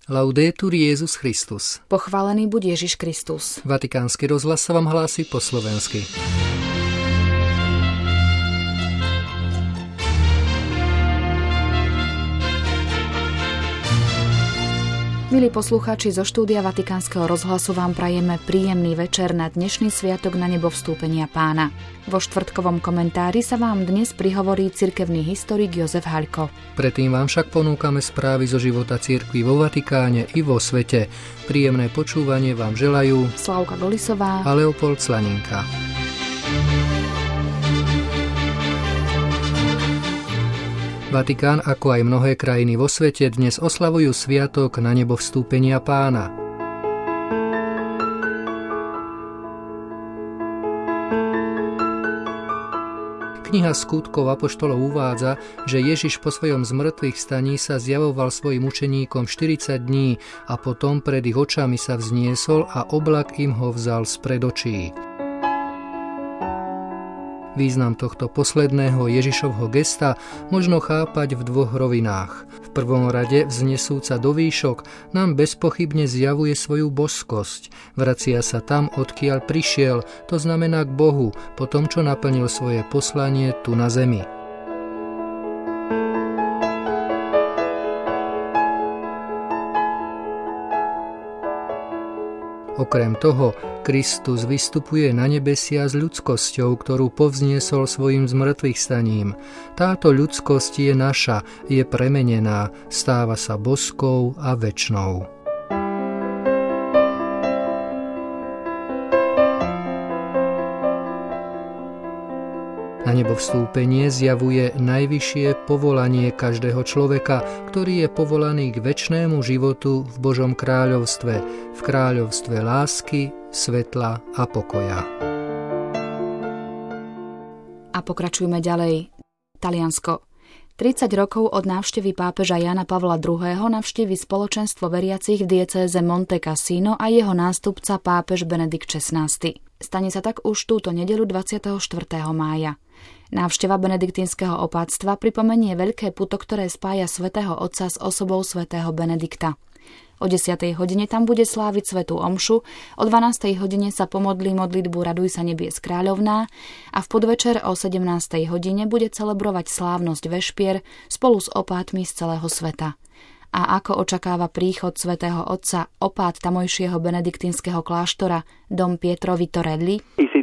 Laudetur Jesus Christus. Pochválený buď Ježiš Kristus. Vatikánsky rozhlas sa vám hlási po slovensky. Milí poslucháči, zo štúdia Vatikánskeho rozhlasu vám prajeme príjemný večer na dnešný sviatok na nebo vstúpenia Pána. Vo štvrtkovom komentári sa vám dnes prihovorí cirkevný historik Jozef Haľko. Predtým vám však ponúkame správy zo života cirkvi vo Vatikáne i vo svete. Príjemné počúvanie vám želajú Slavka Golisová a Leopold Slaninka. Vatikán, ako aj mnohé krajiny vo svete, dnes oslavujú sviatok na nebo vstúpenia Pána. Kniha Skutkov apoštolov uvádza, že Ježiš po svojom zmrtvých staní sa zjavoval svojim učeníkom 40 dní a potom pred ich očami sa vzniesol a oblak im ho vzal spred očí. Význam tohto posledného Ježišovho gesta možno chápať v dvoch rovinách. V prvom rade vznesúca do výšok nám bezpochybne zjavuje svoju božskosť. Vracia sa tam, odkiaľ prišiel, to znamená k Bohu, po tom, čo naplnil svoje poslanie tu na zemi. Okrem toho, Kristus vystupuje na nebesia s ľudskosťou, ktorú povzniesol svojim zmrtvých staním. Táto ľudskosť je naša, je premenená, stáva sa boskou a večnou. Na nebo vstúpenie zjavuje najvyššie povolanie každého človeka, ktorý je povolaný k večnému životu v Božom kráľovstve, v kráľovstve lásky, svetla a pokoja. A pokračujeme ďalej. Taliansko. 30 rokov od návštevy pápeža Jána Pavla II. Navštívi spoločenstvo veriacich v diecéze Monte Cassino a jeho nástupca pápež Benedikt XVI. Stane sa tak už túto nedeľu 24. mája. Návšteva benediktínskeho opáctva pripomenie veľké puto, ktoré spája svätého Otca s osobou svätého Benedikta. O 10. hodine tam bude sláviť svätú omšu, o 12. hodine sa pomodlí modlitbu Raduj sa nebies kráľovná a v podvečer o 17. hodine bude celebrovať slávnosť vešpier spolu s opátmi z celého sveta. A ako očakáva príchod svätého Otca opát tamojšieho benediktínskeho kláštora Dom Pietro Vittorelli?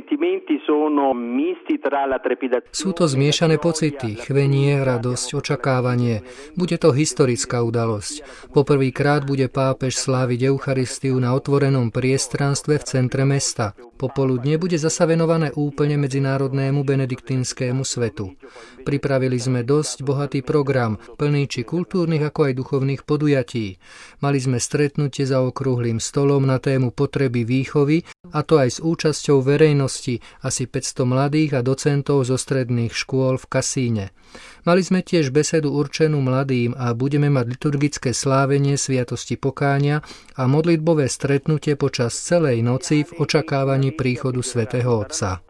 Sú to zmiešané pocity, chvenie, radosť, očakávanie. Bude to historická udalosť. Poprvýkrát bude pápež sláviť Eucharistiu na otvorenom priestranstve v centre mesta. Popoludne bude zasa venované úplne medzinárodnému benediktínskemu svetu. Pripravili sme dosť bohatý program, plný či kultúrnych ako aj duchovných podujatí. Mali sme stretnutie za okrúhlym stolom na tému potreby výchovy, a to aj s účasťou verejnosti, asi 500 mladých a docentov zo stredných škôl v Cassíne. Mali sme tiež besedu určenú mladým a budeme mať liturgické slávenie sviatosti pokánia a modlitbové stretnutie počas celej noci v očakávaní príchodu svätého Otca.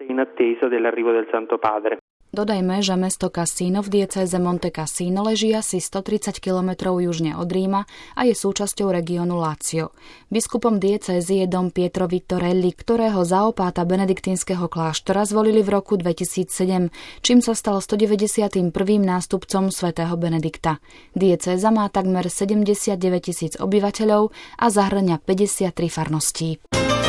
Dodajme, že mesto Cassino v diecéze Monte Cassino leží asi 130 km južne od Ríma a je súčasťou regiónu Lazio. Biskupom diecézy je Dom Pietro Vittorelli, ktorého za opáta benediktínskeho kláštora zvolili v roku 2007, čím sa stal 191. nástupcom svätého Benedikta. Diecéza má takmer 79 000 obyvateľov a zahŕňa 53 farností.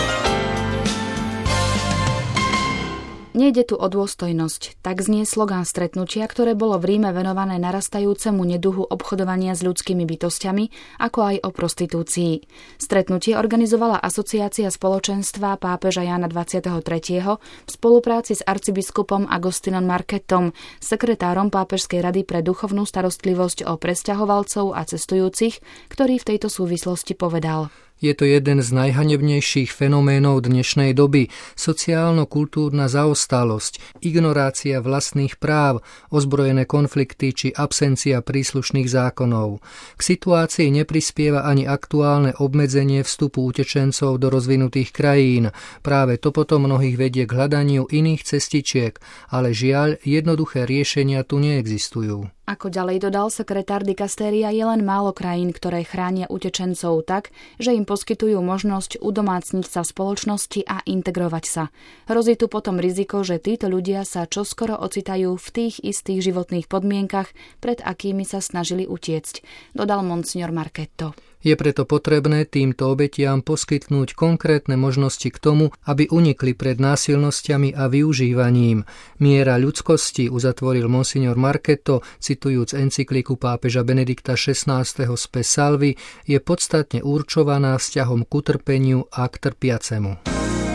Nejde tu o dôstojnosť, tak znie slogán stretnutia, ktoré bolo v Ríme venované narastajúcemu neduhu obchodovania s ľudskými bytosťami, ako aj o prostitúcii. Stretnutie organizovala Asociácia spoločenstva pápeža Jána 23. v spolupráci s arcibiskupom Agostinom Marchettom, sekretárom Pápežskej rady pre duchovnú starostlivosť o presťahovalcov a cestujúcich, ktorý v tejto súvislosti povedal: Je to jeden z najhanebnejších fenoménov dnešnej doby. Sociálno-kultúrna zaostalosť, ignorácia vlastných práv, ozbrojené konflikty či absencia príslušných zákonov. K situácii neprispieva ani aktuálne obmedzenie vstupu utečencov do rozvinutých krajín. Práve to potom mnohých vedie k hľadaniu iných cestičiek, ale žiaľ, jednoduché riešenia tu neexistujú. Ako ďalej dodal sekretár dikastéria, je len málo krajín, ktoré chránia utečencov tak, že im poskytujú možnosť udomácniť sa v spoločnosti a integrovať sa. Hrozí tu potom riziko, že títo ľudia sa čoskoro ocitajú v tých istých životných podmienkach, pred akými sa snažili utiecť, dodal monsignor Marchetto. Je preto potrebné týmto obetiam poskytnúť konkrétne možnosti k tomu, aby unikli pred násilnosťami a využívaním. Miera ľudskosti, uzatvoril monsignor Marchetto, citujúc encykliku pápeža Benedikta XVI. Spe Salvi, je podstatne určovaná vzťahom k utrpeniu a k trpiacemu.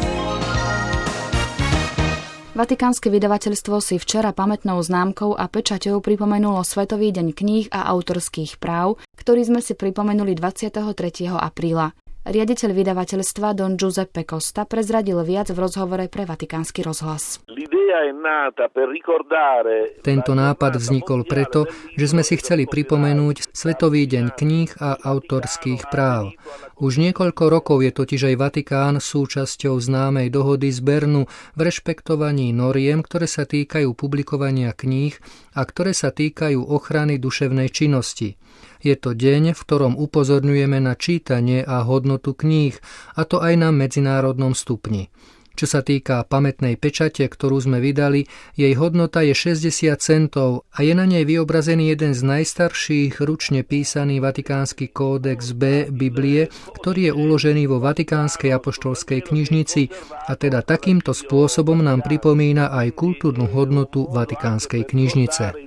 Vatikánske vydavateľstvo si včera pamätnou známkou a pečaťou pripomenulo Svetový deň kníh a autorských práv, ktorý sme si pripomenuli 23. apríla. Riaditeľ vydavateľstva Don Giuseppe Costa prezradil viac v rozhovore pre Vatikánsky rozhlas. Tento nápad vznikol preto, že sme si chceli pripomenúť Svetový deň kníh a autorských práv. Už niekoľko rokov je totiž aj Vatikán súčasťou známej dohody z Bernu v rešpektovaní noriem, ktoré sa týkajú publikovania kníh a ktoré sa týkajú ochrany duševnej činnosti. Je to deň, v ktorom upozorňujeme na čítanie a hodnotu kníh, a to aj na medzinárodnom stupni. Čo sa týka pamätnej pečate, ktorú sme vydali, jej hodnota je 60 centov a je na nej vyobrazený jeden z najstarších ručne písaný Vatikánsky kódex B Biblie, ktorý je uložený vo Vatikánskej apoštolskej knižnici a teda takýmto spôsobom nám pripomína aj kultúrnu hodnotu Vatikánskej knižnice.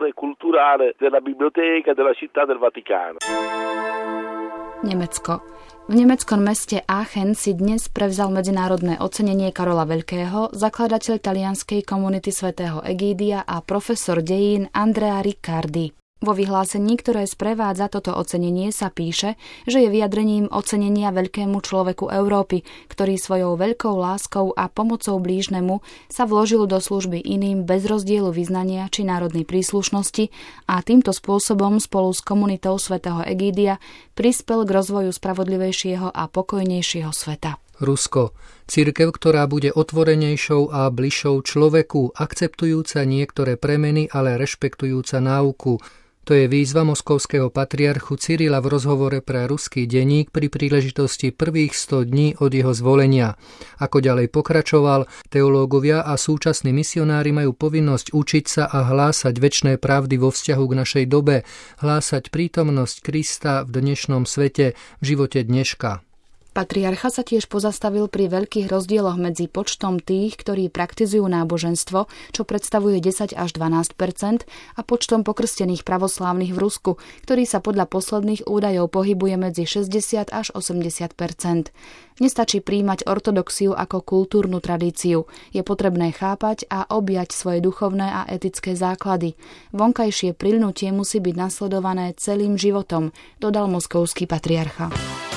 Nemecko. V nemeckom meste Aachen si dnes prevzal medzinárodné ocenenie Karola Veľkého zakladateľ talianskej komunity svätého Egídia a profesor dejín Andrea Riccardi. Vo vyhlásení, ktoré sprevádza toto ocenenie, sa píše, že je vyjadrením ocenenia veľkému človeku Európy, ktorý svojou veľkou láskou a pomocou blížnemu sa vložil do služby iným bez rozdielu vyznania či národnej príslušnosti a týmto spôsobom spolu s komunitou svätého Egídia prispel k rozvoju spravodlivejšieho a pokojnejšieho sveta. Rusko. Cirkev, ktorá bude otvorenejšou a bližšou človeku, akceptujúca niektoré premeny, ale rešpektujúca náuku. To je výzva moskovského patriarchu Cyrila v rozhovore pre ruský denník pri príležitosti prvých 100 dní od jeho zvolenia. Ako ďalej pokračoval, teológovia a súčasní misionári majú povinnosť učiť sa a hlásať večné pravdy vo vzťahu k našej dobe, hlásať prítomnosť Krista v dnešnom svete, v živote dneška. Patriarcha sa tiež pozastavil pri veľkých rozdieloch medzi počtom tých, ktorí praktizujú náboženstvo, čo predstavuje 10 až 12%, a počtom pokrstených pravoslávnych v Rusku, ktorý sa podľa posledných údajov pohybuje medzi 60 až 80%. Nestačí prijímať ortodoxiu ako kultúrnu tradíciu. Je potrebné chápať a objať svoje duchovné a etické základy. Vonkajšie prilnutie musí byť nasledované celým životom, dodal moskovský patriarcha.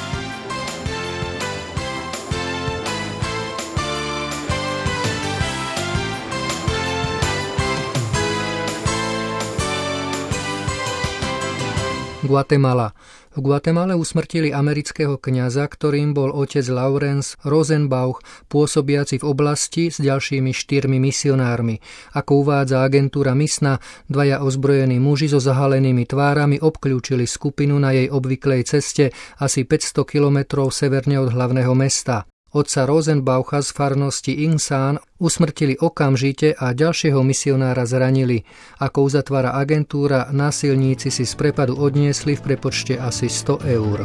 Guatemala. V Guatemale usmrtili amerického kňaza, ktorým bol otec Lawrence Rosenbauch, pôsobiaci v oblasti s ďalšími 4 misionármi. Ako uvádza agentúra MISNA, 2 ozbrojení muži so zahalenými tvárami obkľúčili skupinu na jej obvyklej ceste asi 500 kilometrov severne od hlavného mesta. Otca Rosenbaucha z farnosti Insan usmrtili okamžite a ďalšieho misionára zranili. Ako uzatvára agentúra, násilníci si z prepadu odniesli v prepočte asi 100 eur.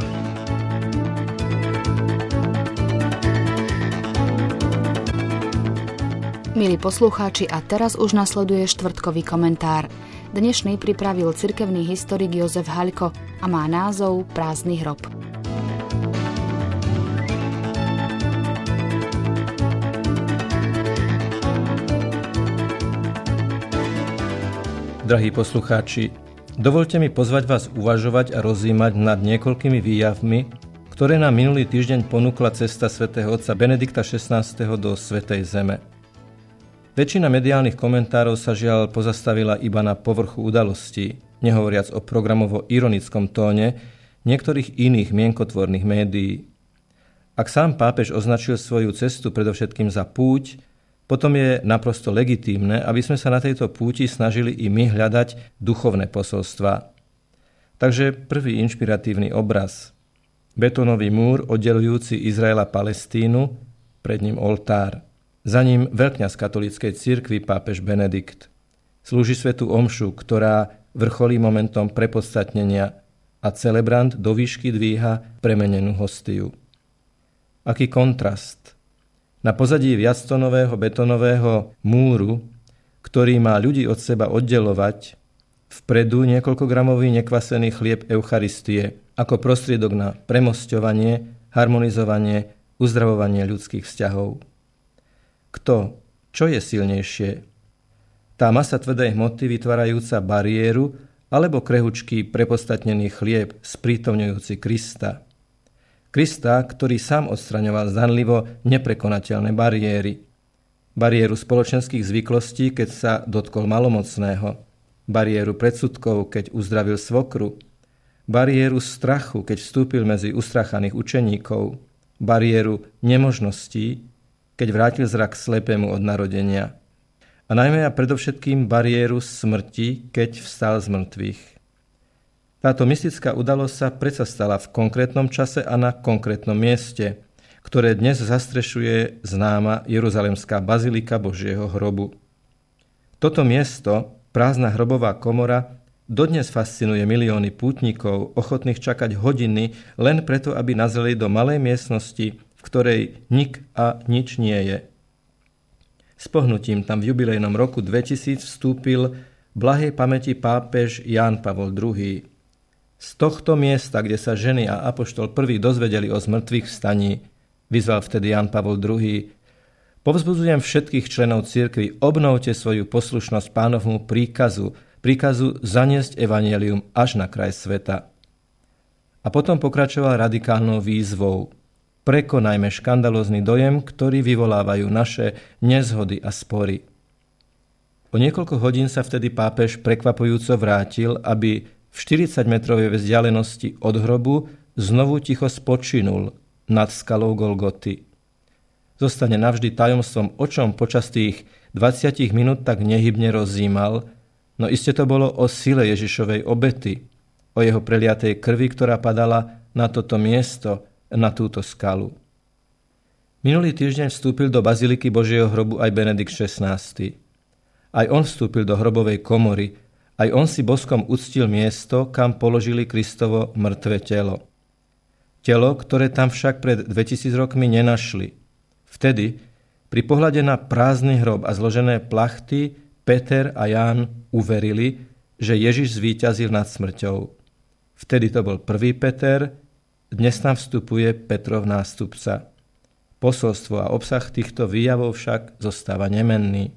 Milí poslucháči, a teraz už nasleduje štvrtkový komentár. Dnešný pripravil cirkevný historik Jozef Haľko a má názov Prázdny hrob. Drahí poslucháči, dovoľte mi pozvať vás uvažovať a rozjímať nad niekoľkými výjavmi, ktoré nám minulý týždeň ponúkla cesta svätého otca Benedikta XVI. Do Svätej Zeme. Väčšina mediálnych komentárov sa žiaľ pozastavila iba na povrchu udalostí, nehovoriac o programovo-ironickom tóne niektorých iných mienkotvorných médií. Ak sám pápež označil svoju cestu predovšetkým za púť, potom je naprosto legitímne, aby sme sa na tejto púti snažili i my hľadať duchovné posolstvá. Takže prvý inšpiratívny obraz. Betónový múr oddelujúci Izrael a Palestínu, pred ním oltár. Za ním veľkňaz katolíckej cirkvi pápež Benedikt. Slúži svätú omšu, ktorá vrcholí momentom prepodstatnenia a celebrant do výšky dvíha premenenú hostiu. Aký kontrast. Na pozadí viactonového betónového múru, ktorý má ľudí od seba oddelovať, vpredu niekoľkogramový nekvasený chlieb Eucharistie ako prostriedok na premosťovanie, harmonizovanie, uzdravovanie ľudských vzťahov. Kto? Čo je silnejšie? Tá masa tvrdej hmoty vytvárajúca bariéru alebo krehučký prepodstatnený chlieb sprítomňujúci Krista? Krista, ktorý sám odstraňoval zdanlivo neprekonateľné bariéry. Bariéru spoločenských zvyklostí, keď sa dotkol malomocného. Bariéru predsudkov, keď uzdravil svokru. Bariéru strachu, keď vstúpil medzi ustrachaných učeníkov. Bariéru nemožností, keď vrátil zrak slepému od narodenia. A najmä a predovšetkým bariéru smrti, keď vstal z mŕtvych. Táto mystická udalosť sa predsa stala v konkrétnom čase a na konkrétnom mieste, ktoré dnes zastrešuje známa Jeruzalemská bazilika Božieho hrobu. Toto miesto, prázdna hrobová komora, dodnes fascinuje milióny pútnikov, ochotných čakať hodiny len preto, aby nazreli do malej miestnosti, v ktorej nik a nič nie je. S pohnutím tam v jubilejnom roku 2000 vstúpil blahej pamäti pápež Ján Pavol II. Z tohto miesta, kde sa ženy a apoštol prvý dozvedeli o zmrtvých vstaní, vyzval vtedy Ján Pavol II. Povzbudzujem všetkých členov cirkvi, obnovte svoju poslušnosť Pánovmu príkazu zaniesť evanjelium až na kraj sveta. A potom pokračoval radikálnou výzvou. Prekonajme škandalózny dojem, ktorý vyvolávajú naše nezhody a spory. O niekoľko hodín sa vtedy pápež prekvapujúco vrátil, aby v 40-metrovej vzdialenosti od hrobu znovu ticho spočinul nad skalou Golgoty. Zostane navždy tajomstvom, o čom počas tých 20 minút tak nehybne rozjímal, no iste to bolo o sile Ježišovej obety, o jeho preliatej krvi, ktorá padala na toto miesto, na túto skalu. Minulý týždeň vstúpil do baziliky Božieho hrobu aj Benedikt XVI. Aj on vstúpil do hrobovej komory, aj on si boskom uctil miesto, kam položili Kristovo mŕtve telo. Telo, ktoré tam však pred 2000 rokmi nenašli. Vtedy, pri pohľade na prázdny hrob a zložené plachty, Peter a Ján uverili, že Ježiš zvíťazil nad smrťou. Vtedy to bol prvý Peter, dnes tam vstupuje Petrov nástupca. Posolstvo a obsah týchto výjavov však zostáva nemenný.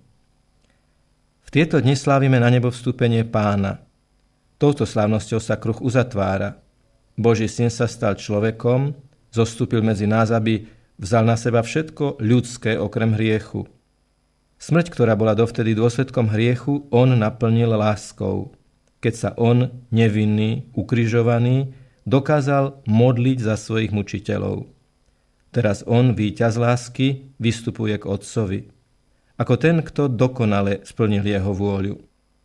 V tieto dni slávime na nebo vstúpenie Pána. Touto slávnosťou sa kruh uzatvára. Boží syn sa stal človekom, zostúpil medzi nás, aby vzal na seba všetko ľudské okrem hriechu. Smrť, ktorá bola dovtedy dôsledkom hriechu, on naplnil láskou. Keď sa on, nevinný, ukrižovaný, dokázal modliť za svojich mučiteľov. Teraz on, víťaz lásky, vystupuje k Otcovi. Ako ten, kto dokonale splnil jeho vôľu.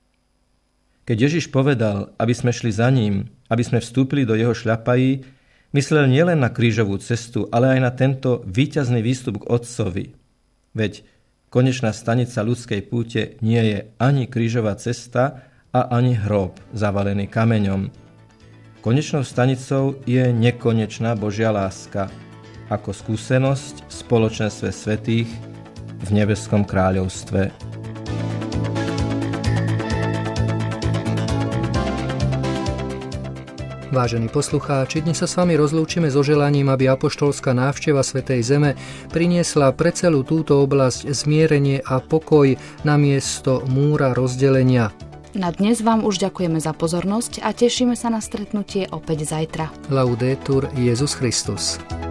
Keď Ježiš povedal, aby sme šli za ním, aby sme vstúpili do jeho šľapají, myslel nielen na krížovú cestu, ale aj na tento víťazný výstup k Otcovi. Veď konečná stanica ľudskej púte nie je ani krížová cesta a ani hrob zavalený kameňom. Konečnou stanicou je nekonečná Božia láska, ako skúsenosť v spoločenstve svätých v nebeskom kráľovstve. Vážení poslucháči, dnes sa s vami rozlúčime so želaním, aby apoštolská návšteva Svätej Zeme priniesla pre celú túto oblasť zmierenie a pokoj namiesto múra rozdelenia. Na dnes vám už ďakujeme za pozornosť a tešíme sa na stretnutie opäť zajtra. Laudetur Jesus Christus.